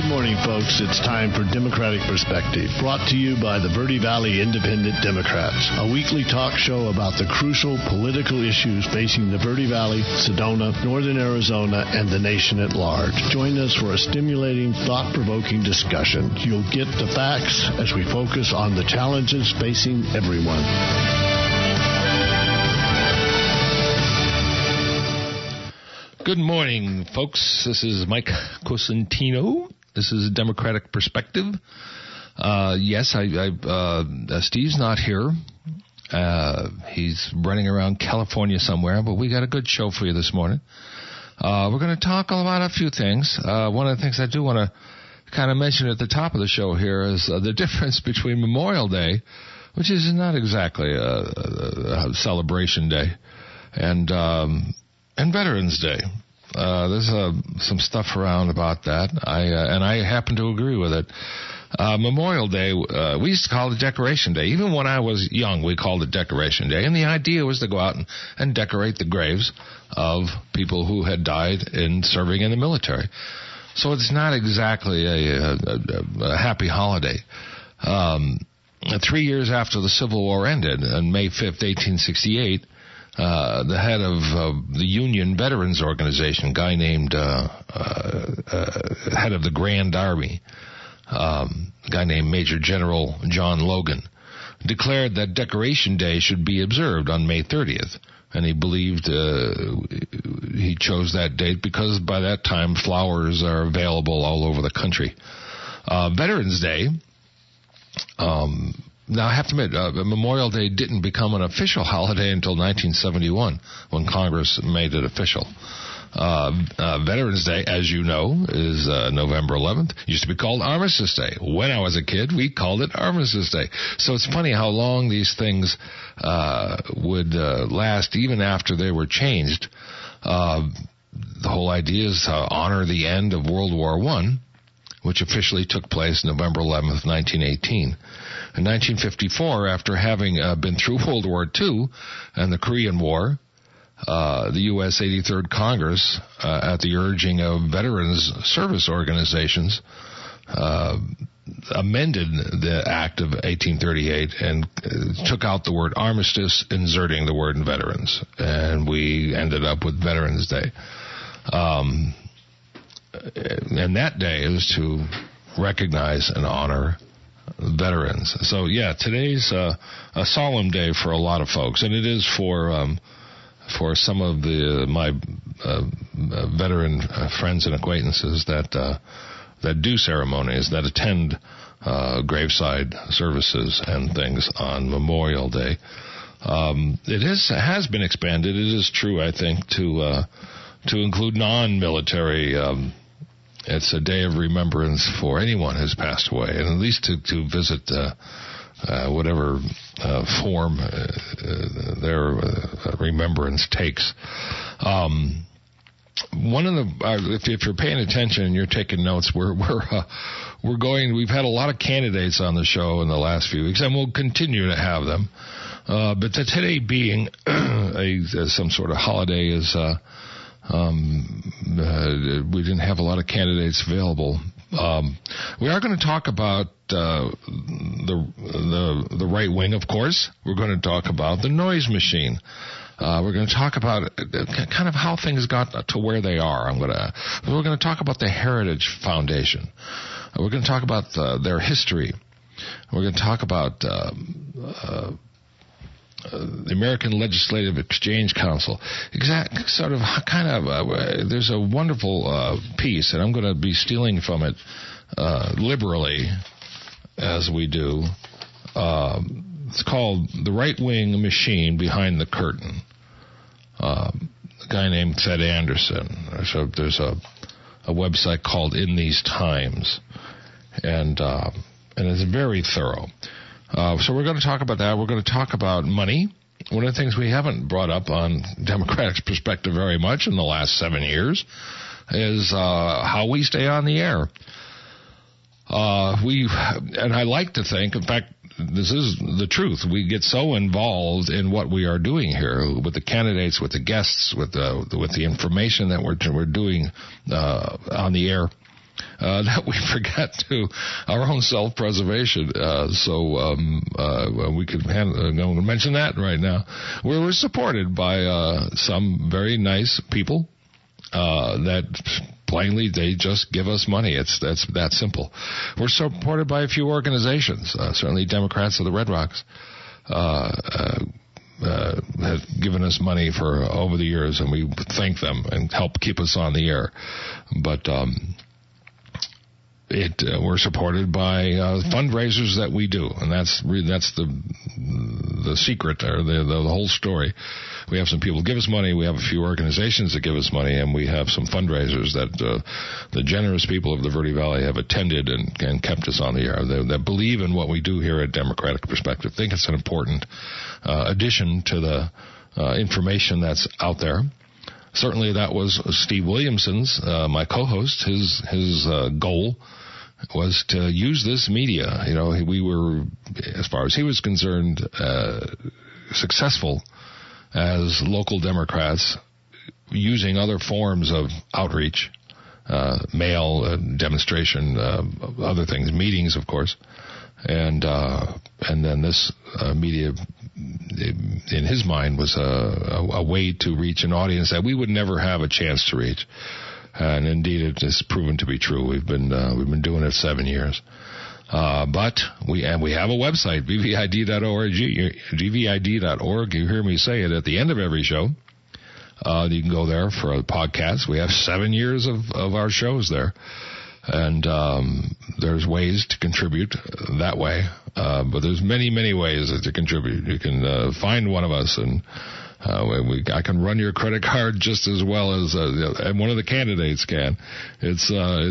Good morning, folks. It's time for Democratic Perspective, brought to you by the Verde Valley Independent Democrats, a weekly talk show about the crucial political issues facing the Verde Valley, Sedona, Northern Arizona, and the nation at large. Join us for a stimulating, thought-provoking discussion. You'll get the facts as we focus on the challenges facing everyone. Good morning, folks. This is Mike Cosentino. This is Democratic Perspective. Yes, Steve's not here. He's running around California somewhere, but we got a good show for you this morning. We're going to talk about a few things. One of the things I do want to kind of mention at the top of the show here is the difference between Memorial Day, which is not exactly a celebration day, and Veterans Day. There's some stuff around about that, and I happen to agree with it. Memorial Day, we used to call it Decoration Day. Even when I was young, we called it Decoration Day, and the idea was to go out and decorate the graves of people who had died in serving in the military. So it's not exactly a happy holiday. 3 years after the Civil War ended, on May 5th, 1868, the head of the Union Veterans Organization, a guy named head of the Grand Army, a guy named Major General John Logan, declared that Decoration Day should be observed on May 30th. And he believed he chose that date because by that time flowers are available all over the country. Veterans Day, now, I have to admit, Memorial Day didn't become an official holiday until 1971, when Congress made it official. Veterans Day, as you know, is November 11th. It used to be called Armistice Day. When I was a kid, we called it Armistice Day. So it's funny how long these things would last, even after they were changed. The whole idea is to honor the end of World War I, which officially took place November 11th, 1918. In 1954, after having been through World War II and the Korean War, the U.S. 83rd Congress, at the urging of veterans service organizations, amended the Act of 1838 and took out the word armistice, inserting the word veterans. And we ended up with Veterans Day. And that day is to recognize and honor veterans. So, yeah, today's a solemn day for a lot of folks, and it is for some of my veteran friends and acquaintances that do ceremonies, that attend graveside services and things on Memorial Day. It has been expanded. It is true, I think, to include non-military. It's a day of remembrance for anyone who's passed away, and at least to visit whatever form their remembrance takes. One of the if you're paying attention and you're taking notes, we've had a lot of candidates on the show in the last few weeks, and we'll continue to have them. But today being some sort of holiday is. We didn't have a lot of candidates available. We are going to talk about the right wing, of course. We're going to talk about the noise machine. We're going to talk about kind of how things got to where they are. We're going to talk about the Heritage Foundation. We're going to talk about their history. We're going to talk about the American Legislative Exchange Council. There's a wonderful piece, and I'm going to be stealing from it liberally, as we do. It's called The Right Wing Machine Behind the Curtain. A guy named Ted Anderson. So there's a website called In These Times, and it's very thorough. So we're going to talk about that. We're going to talk about money. One of the things we haven't brought up on Democratic Perspective very much in the last 7 years is how we stay on the air. And I like to think, in fact, this is the truth. We get so involved in what we are doing here with the candidates, with the guests, with the information that we're doing on the air, that we forget to our own self-preservation. So we could mention that right now. We're supported by some very nice people that plainly they just give us money. That's that simple. We're supported by a few organizations. Certainly Democrats of the Red Rocks have given us money for over the years, and we thank them and help keep us on the air. But we're supported by fundraisers that we do, and that's the secret or the whole story. We have some people give us money, we have a few organizations that give us money, and we have some fundraisers that the generous people of the Verde Valley have attended and kept us on the air. That believe in what we do here at Democratic Perspective. Think it's an important addition to the information that's out there. Certainly that was Steve Williamson's, my co-host, his goal was to use this media. You know, we were, as far as he was concerned, successful as local Democrats using other forms of outreach, mail, demonstration, other things, meetings, of course, and then this media, in his mind, was a way to reach an audience that we would never have a chance to reach. And indeed, it has proven to be true. We've been doing it 7 years. But we have a website, vvid.org, gvid.org. You hear me say it at the end of every show. You can go there for a podcast. We have 7 years of our shows there. And there's ways to contribute that way. But there's many, many ways to contribute. You can find one of us and I can run your credit card just as well as and one of the candidates can. It's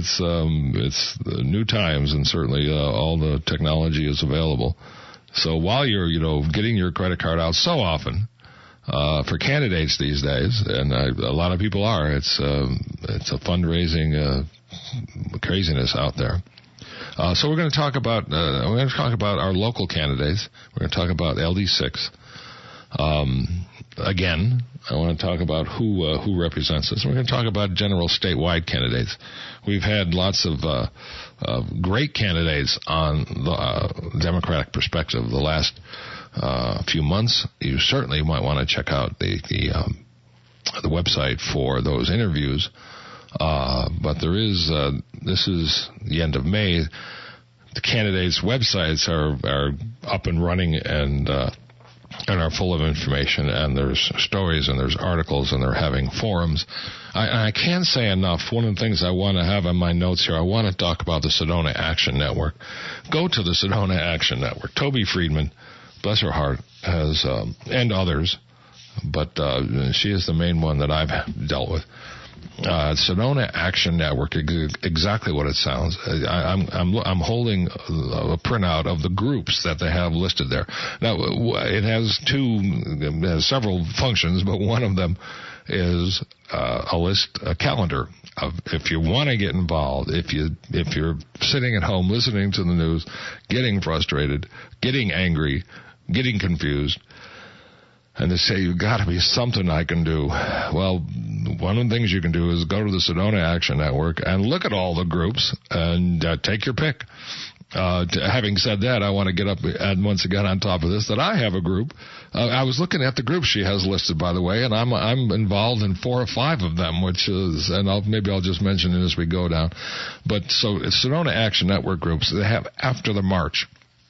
new times, and certainly all the technology is available. So while you're getting your credit card out so often for candidates these days, and a lot of people are, it's a fundraising craziness out there. So we're going to talk about our local candidates. We're going to talk about LD6. Again, I want to talk about who represents us. We're going to talk about general statewide candidates. We've had lots of great candidates on the Democratic Perspective the last few months. You certainly might want to check out the website for those interviews. But there is this is the end of May. The candidates' websites are up and running and are full of information, and there's stories and there's articles and they're having forums. I can't say enough. One of the things I want to have on my notes here, I want to talk about the Sedona Action Network. Go to the Sedona Action Network. Toby Friedman, bless her heart, has and others, but she is the main one that I've dealt with. Sedona Action Network, exactly what it sounds. I'm holding a printout of the groups that they have listed there. Now, it has several functions, but one of them is a calendar of, if you want to get involved, if you're sitting at home listening to the news, getting frustrated, getting angry, getting confused, and they say, you've got to be something I can do. Well, one of the things you can do is go to the Sedona Action Network and look at all the groups and take your pick. Having said that, I want to get up and once again on top of this that I have a group. I was looking at the groups she has listed, by the way, and I'm involved in 4 or 5 of them, which is, and maybe I'll just mention it as we go down. But so it's Sedona Action Network groups. They have after the march.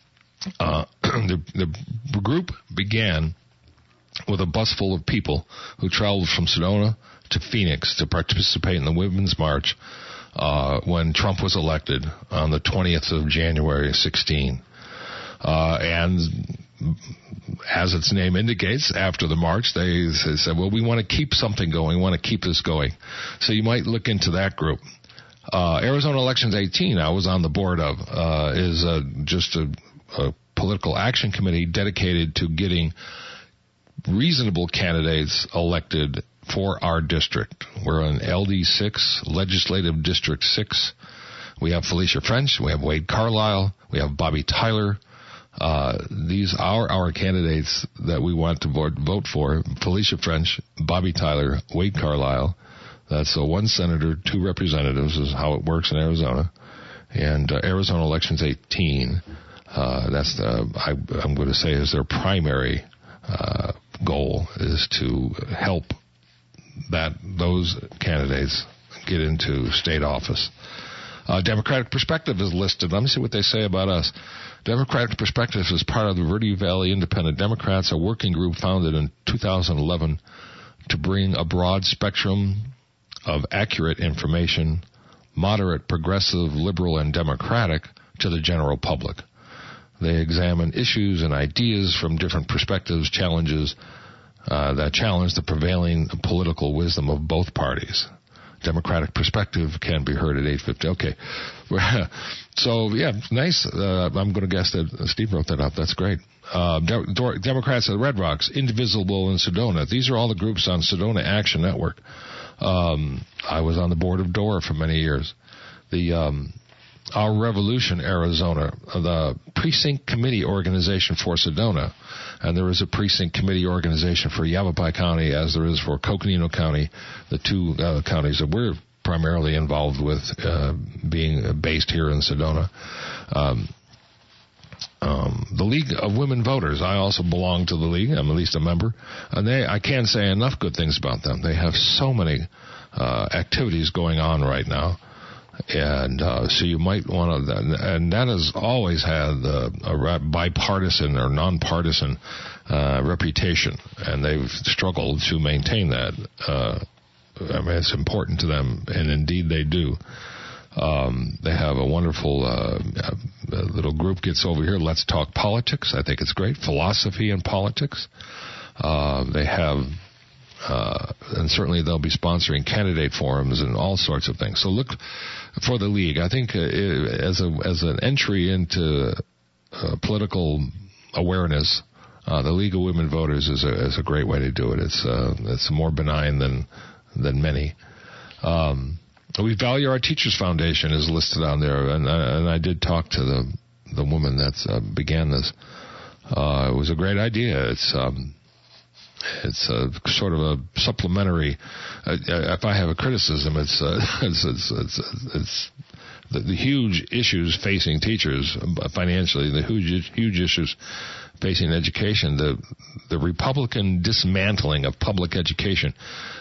The group began with a bus full of people who traveled from Sedona to Phoenix to participate in the Women's March when Trump was elected on the 20th of January 16. And as its name indicates, after the march, they said, well, we want to keep something going. We want to keep this going. So you might look into that group. Arizona Elections 18, I was on the board of, is just a political action committee dedicated to getting reasonable candidates elected for our district. We're in LD6, Legislative District 6. We have Felicia French, we have Wade Carlisle, we have Bobby Tyler. These are our candidates that we want to vote for. Felicia French, Bobby Tyler, Wade Carlisle. That's 1 senator, 2 representatives is how it works in Arizona. And Arizona elections 18. That's I'm going to say is their primary goal is to help those candidates get into state office. Democratic Perspective is listed. Let me see what they say about us. Democratic Perspective is part of the Verde Valley Independent Democrats, a working group founded in 2011 to bring a broad spectrum of accurate information, moderate, progressive, liberal, and democratic, to the general public. They examine issues and ideas from different perspectives, challenges that challenge the prevailing political wisdom of both parties. Democratic Perspective can be heard at 8:50. Okay. So, yeah, nice. I'm going to guess that Steve wrote that up. That's great. Democrats at Red Rocks, Indivisible, and Sedona. These are all the groups on Sedona Action Network. I was on the board of DOOR for many years. Our Revolution Arizona, the precinct committee organization for Sedona, and there is a precinct committee organization for Yavapai County, as there is for Coconino County, the 2 counties that we're primarily involved with, being based here in Sedona. The League of Women Voters, I also belong to the League. I'm at least a member. And I can't say enough good things about them. They have so many activities going on right now. And so you might want to, and that has always had a bipartisan or nonpartisan reputation, and they've struggled to maintain that. I mean, it's important to them, and indeed they do. They have a wonderful little group gets over here, Let's Talk Politics. I think it's great. Philosophy and Politics. They have, and certainly they'll be sponsoring candidate forums and all sorts of things. So look for the League. I think as an entry into political awareness, the League of Women Voters is a great way to do it. It's more benign than many. We Value Our Teachers Foundation is listed on there, and I did talk to the woman that began this. It was a great idea. It's a sort of a supplementary. If I have a criticism, it's the huge issues facing teachers financially, the huge issues facing education, the Republican dismantling of public education.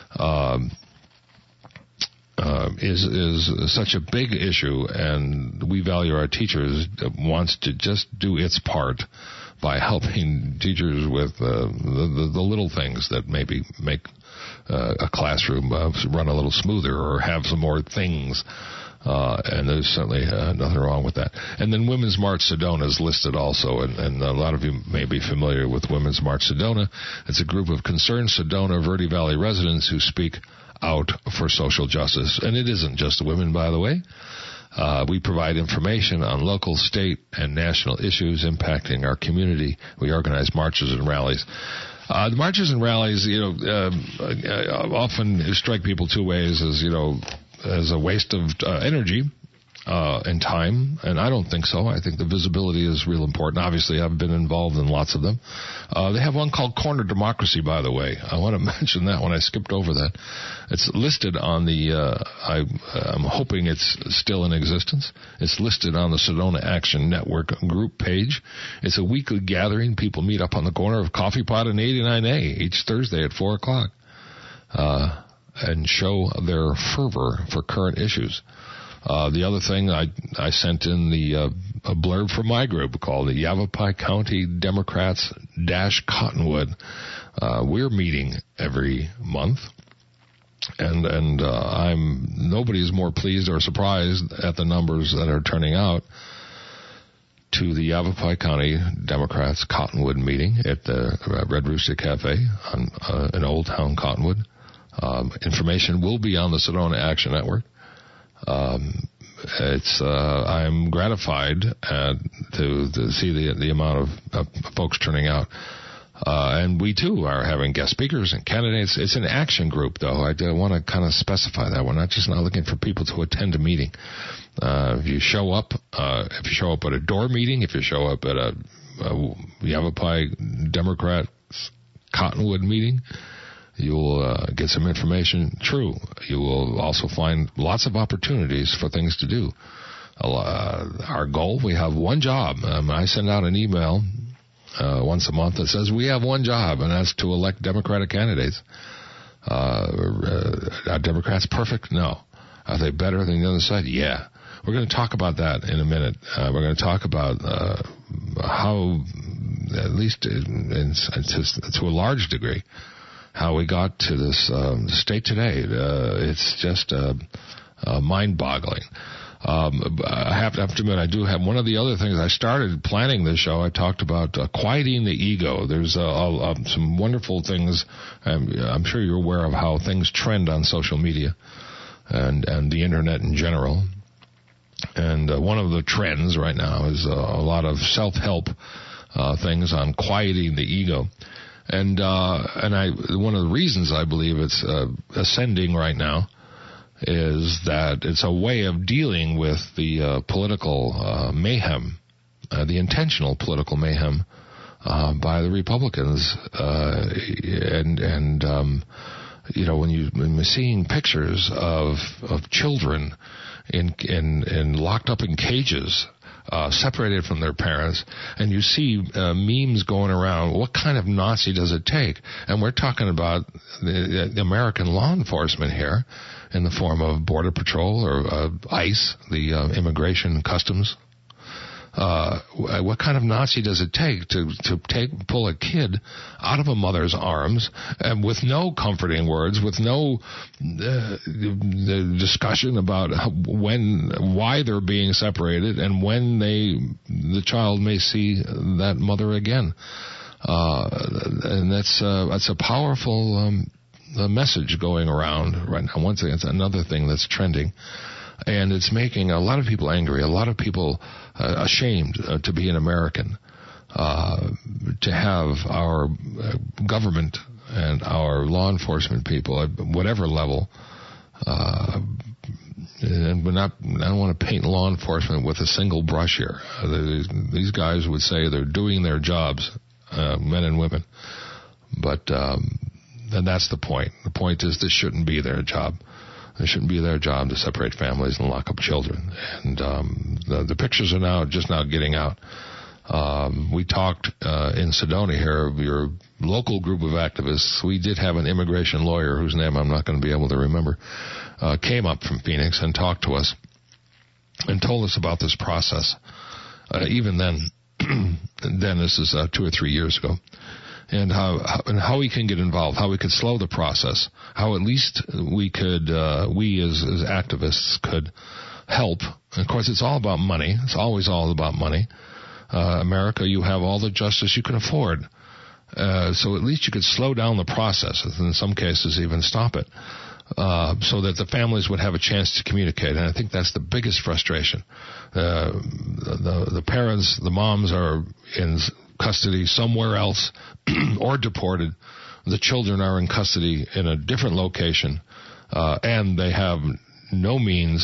Is such a big issue, and We Value Our Teachers wants to just do its part by helping teachers with the little things that maybe make a classroom run a little smoother or have some more things. And there's certainly nothing wrong with that. And then Women's March Sedona is listed also, and a lot of you may be familiar with Women's March Sedona. It's a group of concerned Sedona Verde Valley residents who speak out for social justice. And it isn't just the women, by the way. We provide information on local, state, and national issues impacting our community. We organize marches and rallies. The marches and rallies, often strike people 2 ways, as a waste of energy and time, and I don't think so. I think the visibility is real important. Obviously, I've been involved in lots of them. They have one called Corner Democracy, by the way. I want to mention that one. I skipped over that. It's listed on the, I'm hoping it's still in existence. It's listed on the Sedona Action Network group page. It's a weekly gathering. People meet up on the corner of Coffee Pot and 89A each Thursday at 4 o'clock and show their fervor for current issues. The other thing, I sent in a blurb from my group called the Yavapai County Democrats - Cottonwood. We're meeting every month, and nobody's more pleased or surprised at the numbers that are turning out to the Yavapai County Democrats Cottonwood meeting at the Red Rooster Cafe in Old Town Cottonwood. Information will be on the Sedona Action Network. I'm gratified to see the amount of folks turning out. And we, too, are having guest speakers and candidates. It's an action group, though. I want to kind of specify that. We're not looking for people to attend a meeting. If you show up at a DOOR meeting, if you show up at a Yavapai Democrats Cottonwood meeting, You will get some information. True. You will also find lots of opportunities for things to do. Our goal, we have one job. I send out an email once a month that says we have one job, and that's to elect Democratic candidates. Are Democrats perfect? No. Are they better than the other side? Yeah. We're going to talk about that in a minute. We're going to talk about how, at least to a large degree, how we got to this state today. It's just mind-boggling. I have to admit, I do have one of the other things. I started planning this show. I talked about quieting the ego. There's some wonderful things. I'm sure you're aware of how things trend on social media and the internet in general. And one of the trends right now is a lot of self-help things on quieting the ego. And one of the reasons I believe it's ascending right now is that it's a way of dealing with the political mayhem, the intentional political mayhem by the Republicans. When you're seeing pictures of children in locked up in cages, separated from their parents, and you see memes going around, what kind of Nazi does it take? And we're talking about the American law enforcement here in the form of Border Patrol or ICE, the Immigration and Customs. What kind of Nazi does it take to pull a kid out of a mother's arms and with no comforting words, with no discussion about why they're being separated and when the child may see that mother again? And that's a powerful message going around right now. Once again, it's another thing that's trending. And it's making a lot of people angry, a lot of people ashamed to be an American, to have our government and our law enforcement people at whatever level. And I don't want to paint law enforcement with a single brush here. These guys would say they're doing their jobs, men and women. But and that's the point. The point is this shouldn't be their job. It shouldn't be their job to separate families and lock up children. And the pictures are just now getting out. We talked in Sedona here, your local group of activists. We did have an immigration lawyer whose name I'm not going to be able to remember, came up from Phoenix and talked to us and told us about this process. Even then, this is 2 or 3 years ago. And how we can get involved, how we could slow the process, how at least we as activists could help. And of course, it's all about money. It's always all about money. America, you have all the justice you can afford. So at least you could slow down the process, and in some cases even stop it, so that the families would have a chance to communicate. And I think that's the biggest frustration. The parents, the moms are in custody somewhere else or deported. The children are in custody in a different location, and they have no means,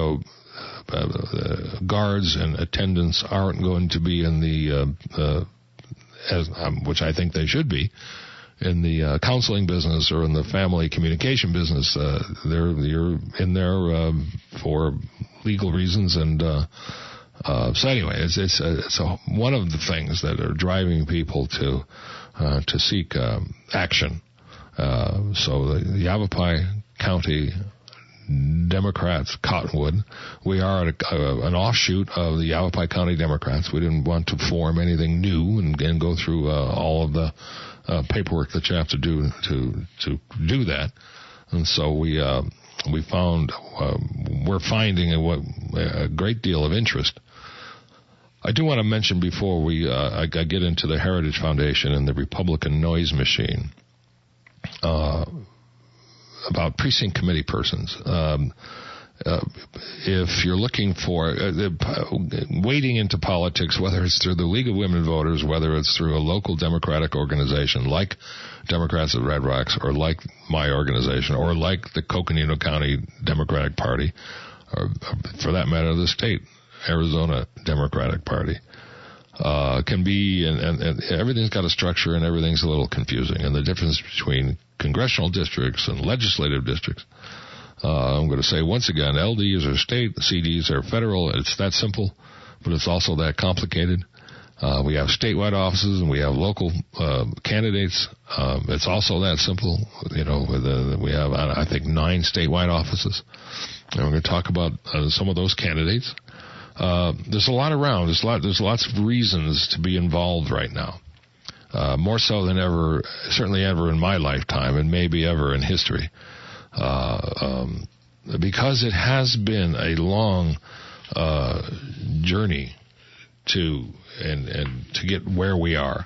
guards and attendants aren't going to be in the, which I think they should be, in the counseling business or in the family communication business. You're in there for legal reasons, and so anyway, it's one of the things that are driving people to seek action. So the Yavapai County Democrats, Cottonwood, we are an offshoot of the Yavapai County Democrats. We didn't want to form anything new and go through all of the paperwork that you have to do to do that. And so we're finding a great deal of interest. I do want to mention before I get into the Heritage Foundation and the Republican noise machine about precinct committee persons. If you're looking for wading into politics, whether it's through the League of Women Voters, whether it's through a local Democratic organization like Democrats at Red Rocks, or like my organization, or like the Coconino County Democratic Party, or for that matter, the state Arizona Democratic Party, can be, and everything's got a structure and everything's a little confusing. And the difference between congressional districts and legislative districts, I'm going to say once again, LDs are state, CDs are federal. It's that simple, but it's also that complicated. We have statewide offices and we have local candidates. It's also that simple. We have, I think, 9 statewide offices. And we're going to talk about some of those candidates. There's a lot around. There's lots of reasons to be involved right now. More so than ever, certainly ever in my lifetime, and maybe ever in history. Because it has been a long journey to get where we are.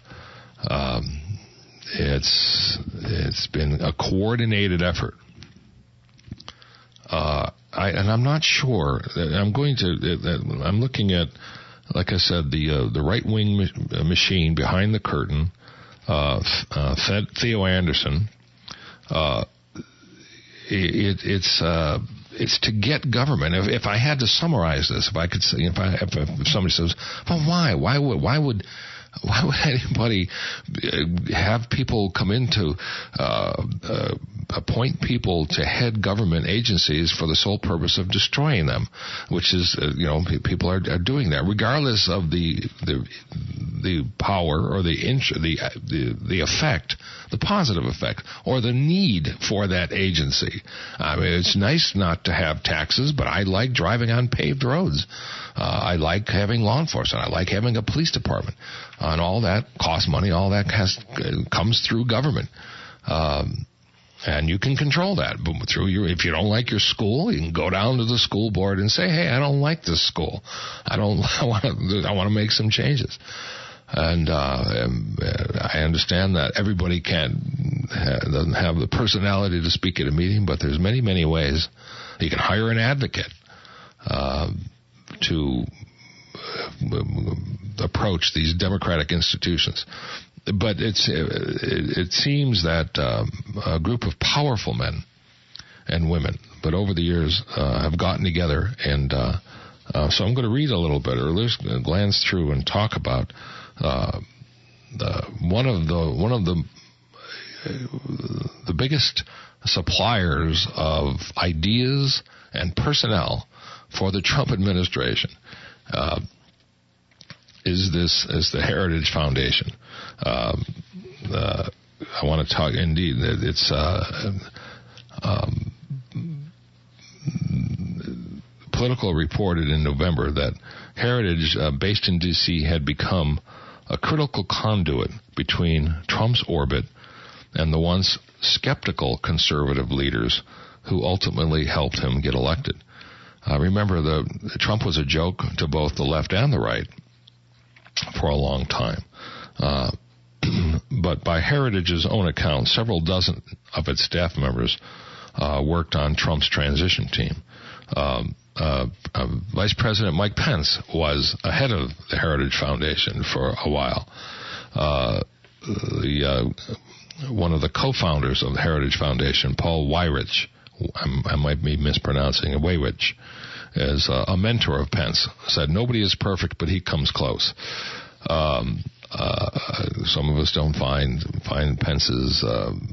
It's been a coordinated effort. I'm not sure. I'm looking at, like I said, the right-wing machine behind the curtain, Theo Anderson. It's to get government. If I had to summarize this, if I could say, if somebody says, well, why would anybody have people come in to appoint people to head government agencies for the sole purpose of destroying them? Which is, people are doing that, regardless of the power or the effect, the positive effect, or the need for that agency. I mean, it's nice not to have taxes, but I like driving on paved roads. I like having law enforcement. I like having a police department. And all that costs money. All that comes through government. And you can control that. But if you don't like your school, you can go down to the school board and say, hey, I don't like this school. I want to make some changes. And I understand that everybody doesn't have the personality to speak at a meeting, but there's many, many ways. You can hire an advocate to approach these democratic institutions. But it seems that a group of powerful men and women, but over the years have gotten together, and so I'm going to read a little bit, or at least glance through and talk about one of the biggest suppliers of ideas and personnel for the Trump administration. Is the Heritage Foundation. I want to talk, indeed, it's Politico reported in November that Heritage, based in D.C., had become a critical conduit between Trump's orbit and the once skeptical conservative leaders who ultimately helped him get elected. Remember, Trump was a joke to both the left and the right for a long time. But by Heritage's own account, several dozen of its staff members worked on Trump's transition team. Vice President Mike Pence was ahead of the Heritage Foundation for a while. One of the co-founders of the Heritage Foundation, Paul Weyrich, I might be mispronouncing it, Weyrich, is a mentor of Pence, said nobody is perfect, but he comes close. Some of us don't find Pence's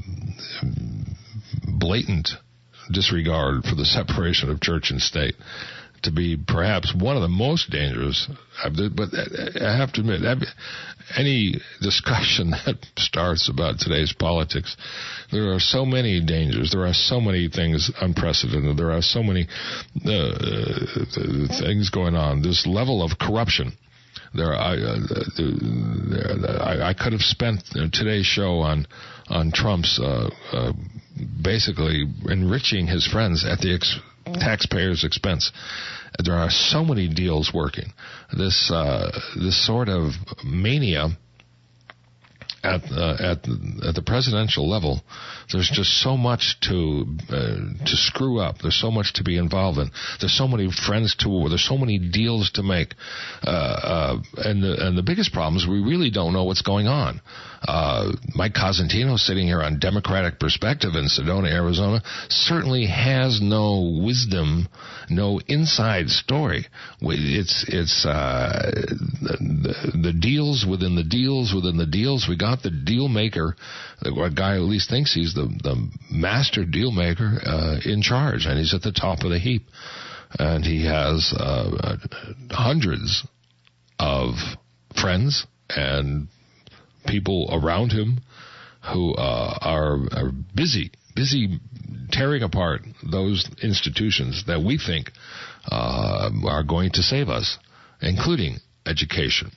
blatant disregard for the separation of church and state to be perhaps one of the most dangerous. But I have to admit, any discussion that starts about today's politics, there are so many dangers. There are so many things unprecedented. There are so many things going on. This level of corruption. I could have spent today's show on Trump's basically enriching his friends at the taxpayers' expense. There are so many deals working. This sort of mania at the presidential level, there's just so much to screw up. There's so much to be involved in. There's so many friends to war. There's so many deals to make. And the biggest problem is we really don't know what's going on. Mike Cosentino, sitting here on Democratic Perspective in Sedona, Arizona, certainly has no wisdom, no inside story. It's the deals within the deals within the deals. We got the deal maker, a guy who at least thinks he's the master deal maker in charge, and he's at the top of the heap. And he has hundreds of friends and people around him who are busy tearing apart those institutions that we think are going to save us, including education.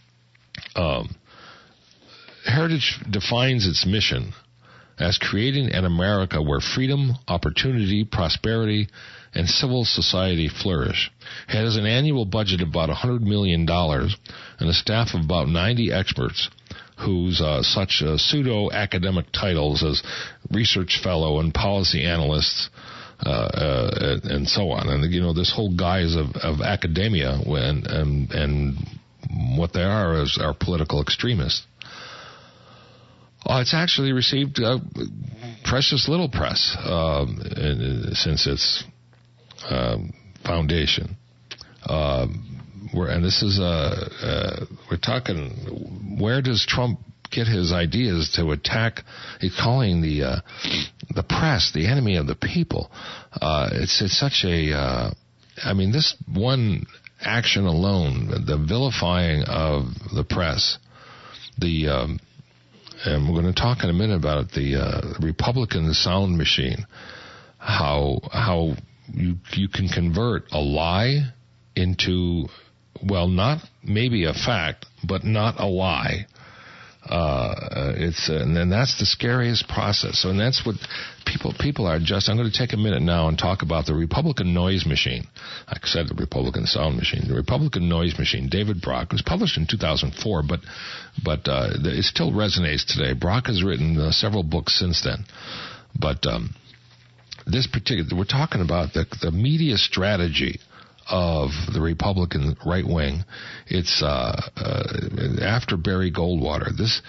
Heritage defines its mission as creating an America where freedom, opportunity, prosperity, and civil society flourish. It has an annual budget of about $100 million and a staff of about 90 experts whose such pseudo-academic titles as research fellow and policy analysts and so on. And, you know, this whole guise of academia and what they are political extremists. It's actually received precious little press since its foundation. And this is we're talking. Where does Trump get his ideas to attack? He's calling the press the enemy of the people. It's such a. I mean, this one action alone, the vilifying of the press, and we're going to talk in a minute about the Republican sound machine, how you can convert a lie into, well, not maybe a fact, but not a lie. And then that's the scariest process. And that's what people are just. I'm going to take a minute now and talk about the Republican noise machine. Like I said, the Republican sound machine, the Republican noise machine. David Brock was published in 2004, but it still resonates today. Brock has written several books since then, but this particular, we're talking about the media strategy of the Republican right wing. It's after Barry Goldwater. This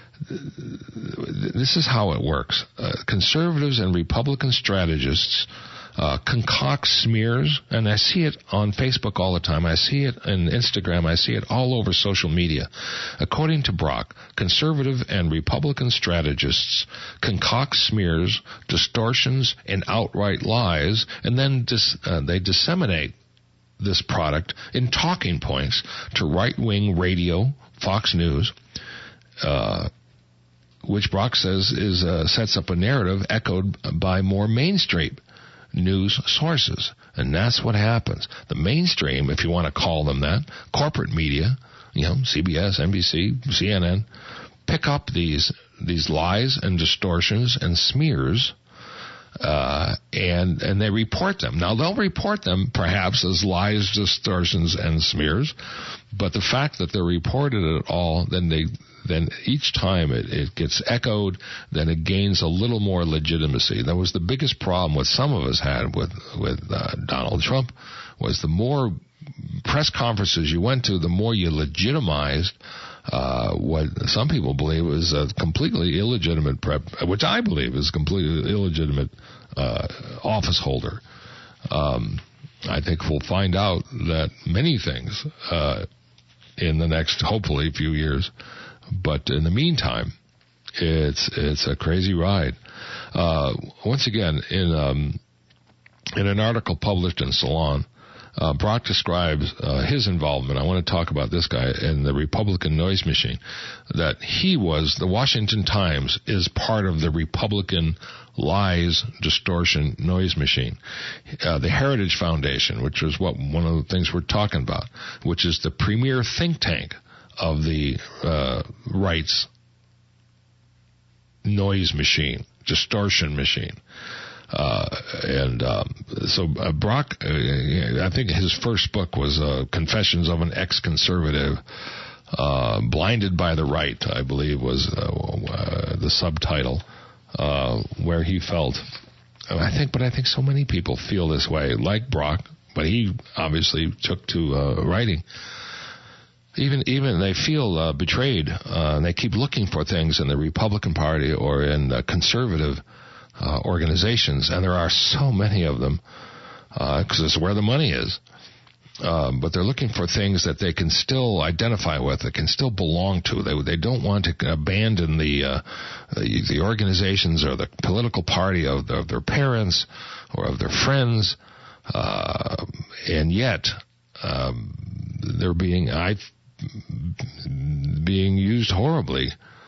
is how it works. Conservatives and Republican strategists concoct smears, and I see it on Facebook all the time. I see it on Instagram. I see it all over social media. According to Brock, conservative and Republican strategists concoct smears, distortions, and outright lies, and then they disseminate this product in talking points to right-wing radio, Fox News, which Brock says sets up a narrative echoed by more mainstream news sources. And that's what happens. The mainstream, if you want to call them that, corporate media, CBS, NBC, CNN, pick up these lies and distortions and smears, and they report them. Now, they'll report them perhaps as lies, distortions, and smears, but the fact that they're reported at all, then each time it gets echoed, then it gains a little more legitimacy. That was the biggest problem what some of us had with Donald Trump, was the more press conferences you went to, the more you legitimized what some people believe is a completely illegitimate which I believe is completely illegitimate office holder. I think we'll find out that many things in the next, hopefully, few years. But in the meantime, it's a crazy ride. Once again, in an article published in Salon, Brock describes his involvement. I want to talk about this guy in the Republican noise machine. That the Washington Times is part of the Republican lies, distortion, noise machine. The Heritage Foundation, which is one of the things we're talking about, which is the premier think tank of the right's noise machine, distortion machine. So Brock, I think his first book was Confessions of an Ex-Conservative. Blinded by the Right, I believe, was the subtitle, where he felt, I think so many people feel this way, like Brock, but he obviously took to writing. Even they feel betrayed, and they keep looking for things in the Republican Party or in the conservative organizations, and there are so many of them, because it's where the money is. But they're looking for things that they can still identify with, that can still belong to. They don't want to abandon the organizations or the political party of their parents or of their friends, and yet they're being used horribly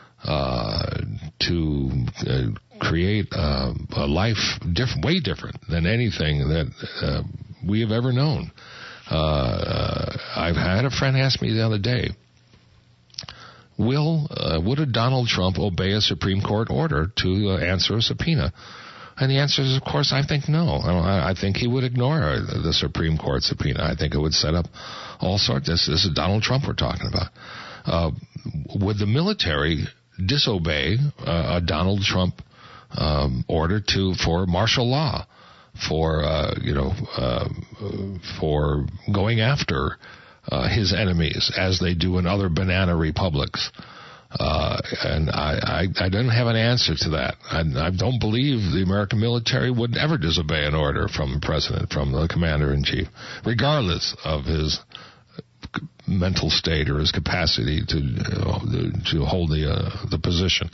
to create a life way different than anything that we have ever known. I've had a friend ask me the other day, would a Donald Trump obey a Supreme Court order to answer a subpoena? And the answer is, of course, I think no. I think he would ignore the Supreme Court subpoena. I think it would set up all sorts. This is Donald Trump we're talking about. Would the military disobey a Donald Trump order for martial law? For going after his enemies, as they do in other banana republics, and I don't have an answer to that. I don't believe the American military would ever disobey an order from the president, from the commander-in-chief, regardless of his mental state or his capacity to hold the position.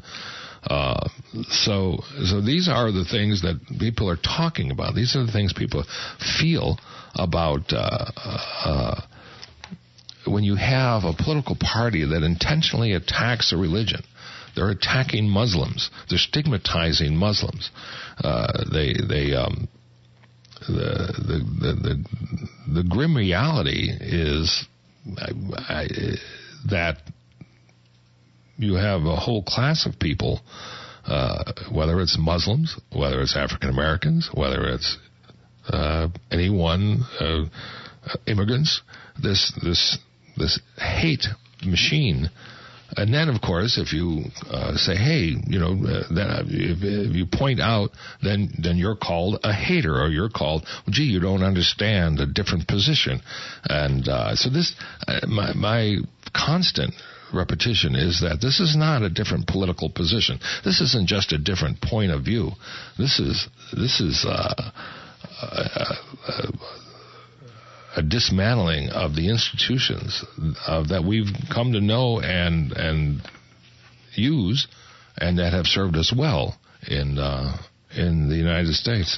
So these are the things that people are talking about. These are the things people feel about when you have a political party that intentionally attacks a religion. They're attacking Muslims. They're stigmatizing Muslims. The grim reality is that you have a whole class of people, whether it's Muslims, whether it's African Americans, whether it's anyone, immigrants, this hate machine. And then, of course, if you say, hey, if you point out, then you're called a hater, or you're called, gee, you don't understand a different position. And so this, my constant repetition is that this is not a different political position. This isn't just a different point of view. This is a dismantling of the institutions that we've come to know and use, and that have served us well in the United States.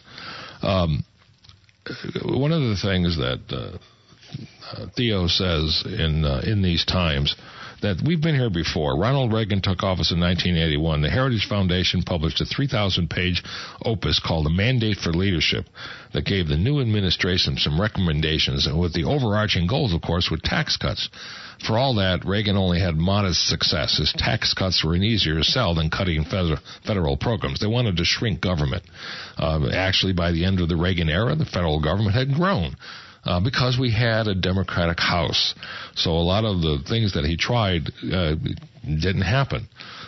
One of the things that Theo says in these times, that we've been here before. Ronald Reagan took office in 1981. The Heritage Foundation published a 3,000-page opus called A Mandate for Leadership that gave the new administration some recommendations, and with the overarching goals, of course, were tax cuts. For all that, Reagan only had modest success. His tax cuts were an easier sell than cutting federal programs. They wanted to shrink government. Actually, by the end of the Reagan era, the federal government had grown. Because we had a Democratic House. So a lot of the things that he tried didn't happen.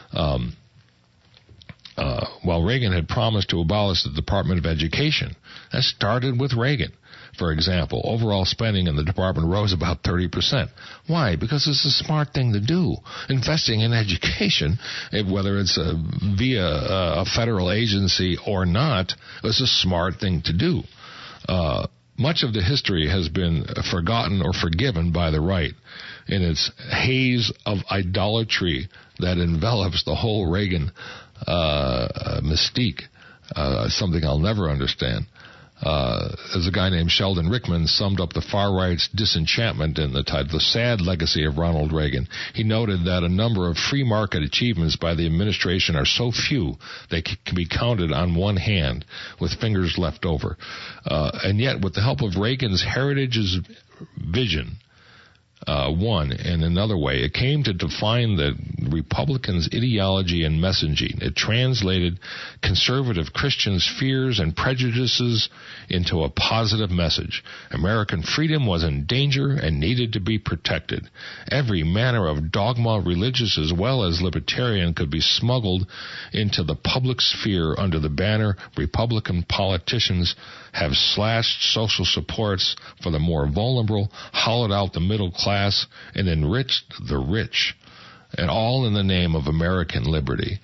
While Reagan had promised to abolish the Department of Education, that started with Reagan. For example, overall spending in the department rose about 30%. Why? Because it's a smart thing to do. Investing in education, whether it's via a federal agency or not, is a smart thing to do. Much of the history has been forgotten or forgiven by the right in its haze of idolatry that envelops the whole Reagan mystique, something I'll never understand. As a guy named Sheldon Rickman summed up the far right's disenchantment in the title, The Sad Legacy of Ronald Reagan. He noted that a number of free market achievements by the administration are so few they can be counted on one hand with fingers left over. And yet, with the help of Reagan's Heritage's vision, One, in another way, it came to define the Republicans' ideology and messaging. It translated conservative Christians' fears and prejudices into a positive message. American freedom was in danger and needed to be protected. Every manner of dogma, religious as well as libertarian, could be smuggled into the public sphere under the banner Republican politicians have slashed social supports for the more vulnerable, hollowed out the middle class, and enriched the rich, and all in the name of American liberty.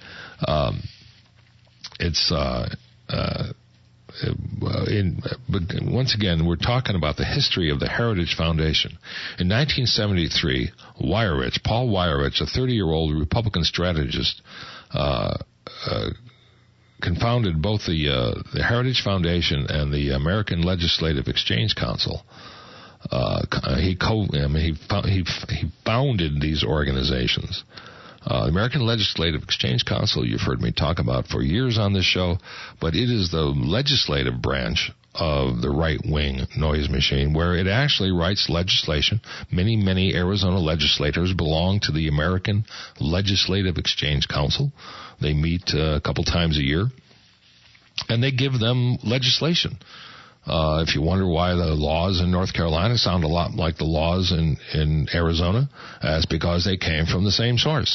Once again, we're talking about the history of the Heritage Foundation. In 1973, Paul Weyrich, a 30-year-old Republican strategist, confounded both the Heritage Foundation and the American Legislative Exchange Council. He founded these organizations. The American Legislative Exchange Council, you've heard me talk about for years on this show, but it is the legislative branch of the right-wing noise machine, where it actually writes legislation. Many Arizona legislators belong to the American Legislative Exchange Council. They meet a couple times a year, and they give them legislation. If you wonder why the laws in North Carolina sound a lot like the laws in Arizona, that's because they came from the same source.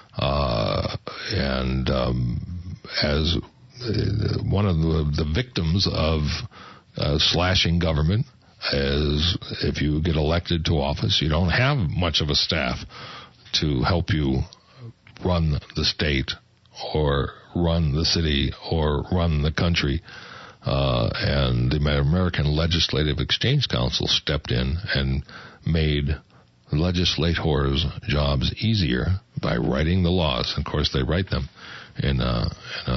As one of the victims of slashing government is if you get elected to office, you don't have much of a staff to help you run the state or run the city or run the country. And the American Legislative Exchange Council stepped in and made legislators' jobs easier by writing the laws. Of course, they write them in a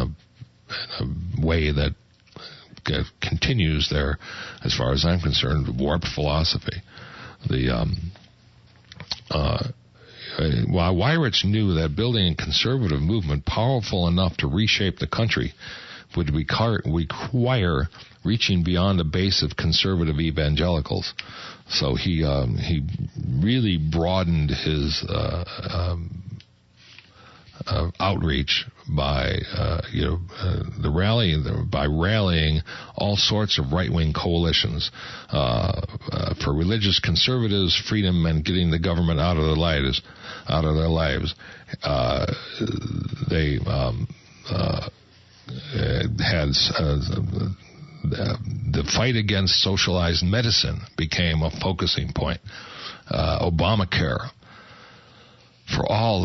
way that continues their, as far as I'm concerned, warped philosophy. While Weyrich knew that building a conservative movement powerful enough to reshape the country would require reaching beyond the base of conservative evangelicals, so he really broadened his outreach by rallying all sorts of right-wing coalitions for religious conservatives, freedom, and getting the government out of their lives. They had the fight against socialized medicine became a focusing point. Obamacare. For all,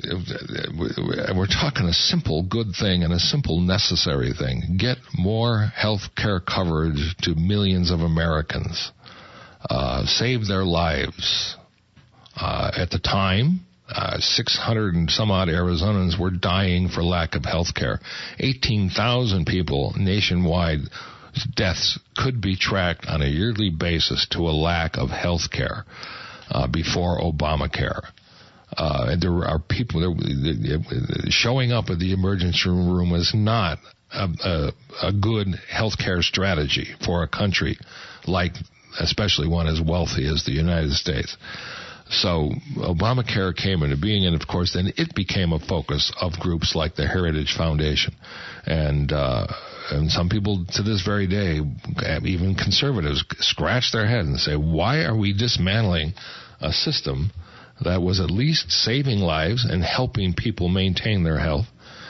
we're talking a simple good thing and a simple necessary thing. Get more health care coverage to millions of Americans. Save their lives. At the time, 600 and some odd Arizonans were dying for lack of health care. 18,000 people nationwide deaths could be tracked on a yearly basis to a lack of health care before Obamacare. There are people showing up at the emergency room was not a good healthcare strategy for a country like, especially one as wealthy as the United States. So Obamacare came into being, and of course then it became a focus of groups like the Heritage Foundation, and some people to this very day, even conservatives, scratch their heads and say, why are we dismantling a system that was at least saving lives and helping people maintain their health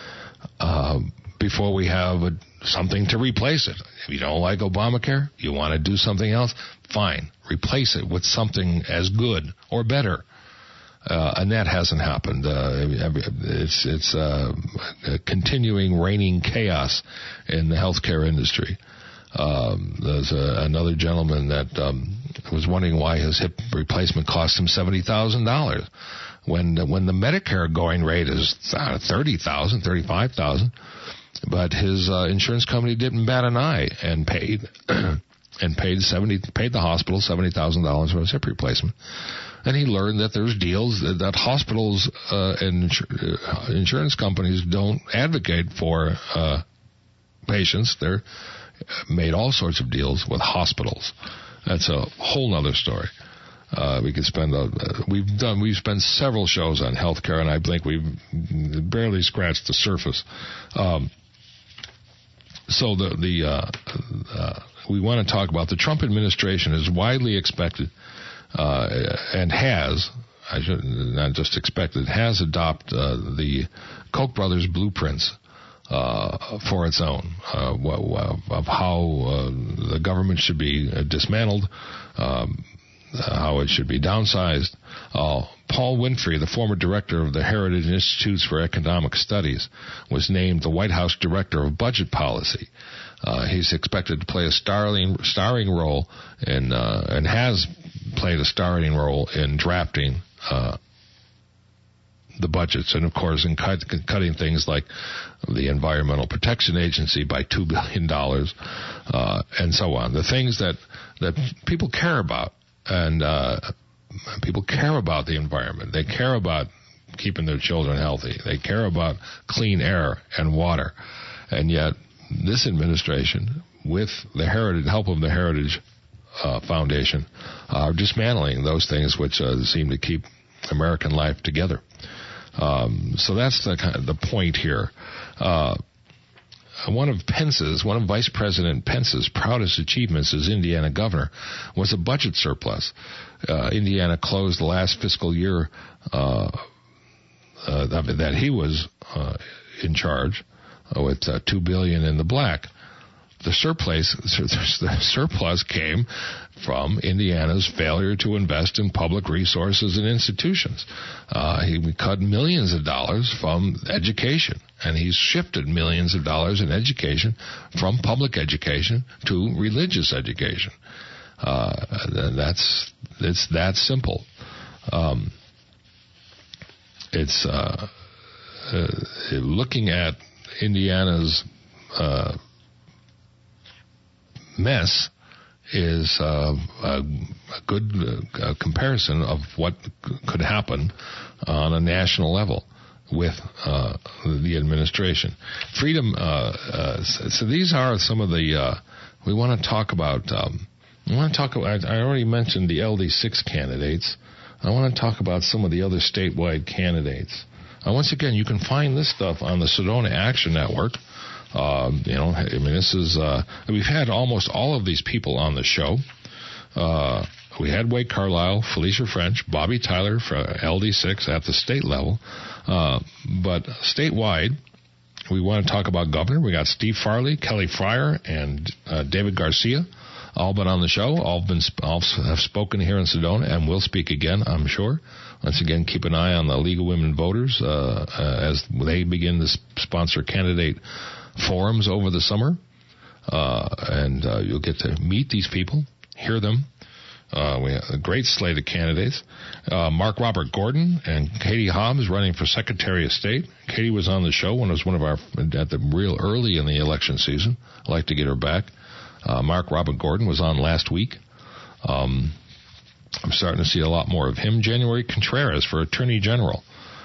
before we have something to replace it? If you don't like Obamacare, you want to do something else, fine. Replace it with something as good or better. And that hasn't happened. It's a continuing reigning chaos in the healthcare industry. There's another gentleman that was wondering why his hip replacement cost him $70,000 when the Medicare going rate is $30,000, $35,000, but his insurance company didn't bat an eye and paid the hospital $70,000 for his hip replacement. And he learned that there's deals that hospitals and insurance companies don't advocate for patients. They're made all sorts of deals with hospitals. That's a whole other story. We could spend we've spent several shows on healthcare, and I think we've barely scratched the surface. So we want to talk about the Trump administration is widely expected and has, not just expected, has adopted the Koch brothers blueprints for its own of how the government should be dismantled, how it should be downsized. Paul Winfrey, the former director of the Heritage Institutes for Economic Studies, was named the White House Director of Budget Policy. He's expected to play a starring role in, and has played a starring role in drafting the budgets, and of course in cutting things like the Environmental Protection Agency by $2 billion, and so on. The things that people care about, and people care about the environment. They care about keeping their children healthy. They care about clean air and water. And yet this administration, with the help of the Heritage Foundation, are dismantling those things which seem to keep American life together. So that's the point here. One of Vice President Pence's proudest achievements as Indiana governor was a budget surplus. Indiana closed the last fiscal year that he was in charge with $2 billion in the black. The surplus came from Indiana's failure to invest in public resources and institutions. He cut millions of dollars from education, and he's shifted millions of dollars in education from public education to religious education. It's that simple. It's looking at Indiana's mess is a good comparison of what could happen on a national level with the administration. Freedom. So these are some of the. We want to talk about. I already mentioned the LD6 candidates. I want to talk about some of the other statewide candidates. Once again, you can find this stuff on the Sedona Action Network. This is, we've had almost all of these people on the show. We had Wade Carlisle, Felicia French, Bobby Tyler for LD6 at the state level. But statewide, we want to talk about governor. We got Steve Farley, Kelly Fryer, and David Garcia, all been on the show. All have spoken here in Sedona and will speak again, I'm sure. Once again, keep an eye on the League of Women Voters as they begin to sponsor candidate forums over the summer, and you'll get to meet these people, hear them. We have a great slate of candidates. Mark Robert Gordon and Katie Hobbs running for Secretary of State. Katie was on the show when it was one of our at the real early in the election season. I'd like to get her back. Mark Robert Gordon was on last week. I'm starting to see a lot more of him. January Contreras for Attorney General.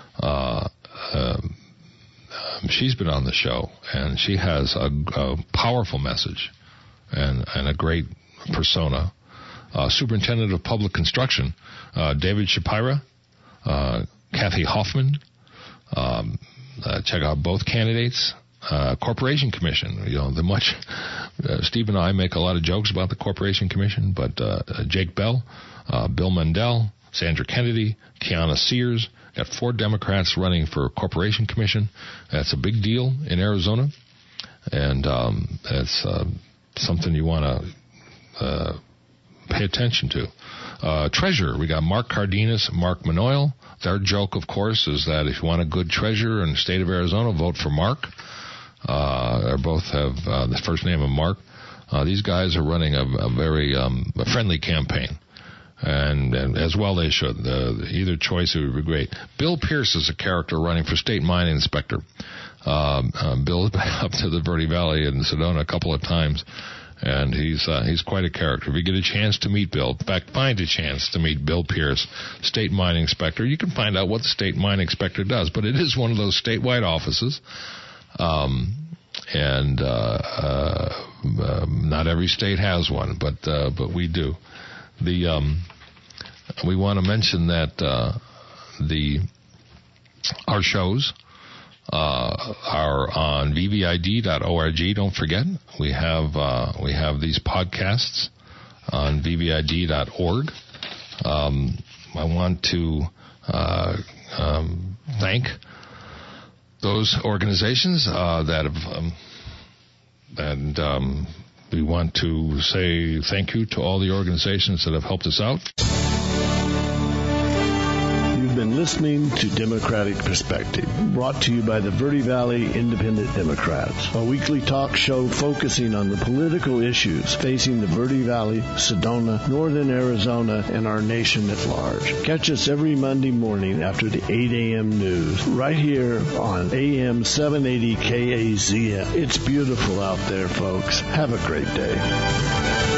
She's been on the show, and she has a powerful message and a great persona. Superintendent of Public Construction, David Shapira, Kathy Hoffman. Check out both candidates. Corporation Commission. Steve and I make a lot of jokes about the Corporation Commission, but Jake Bell, Bill Mendel, Sandra Kennedy, Kiana Sears. Got 4 Democrats running for Corporation Commission. That's a big deal in Arizona, and that's something you want to pay attention to. Treasurer, we got Mark Cardenas, Mark Manoyle. Their joke, of course, is that if you want a good treasurer in the state of Arizona, vote for Mark. They both have the first name of Mark. These guys are running a very friendly campaign. And as well they should. Either choice would be great. Bill Pierce is a character running for state mine inspector. Bill's been up to the Verde Valley in Sedona a couple of times, and he's quite a character. If you get a chance to meet Bill, in fact, find a chance to meet Bill Pierce, state mine inspector, you can find out what the state mine inspector does. But it is one of those statewide offices, and not every state has one, but we do. we want to mention that our shows are on vvid.org. Don't forget, we have these podcasts on vvid.org. I want to thank those organizations that have, and we want to say thank you to all the organizations that have helped us out. You've been listening to Democratic Perspective, brought to you by the Verde Valley Independent Democrats, a weekly talk show focusing on the political issues facing the Verde Valley, Sedona, Northern Arizona, and our nation at large. Catch us every Monday morning after the 8 a.m. news, right here on AM 780 KAZM. It's beautiful out there, folks. Have a great day.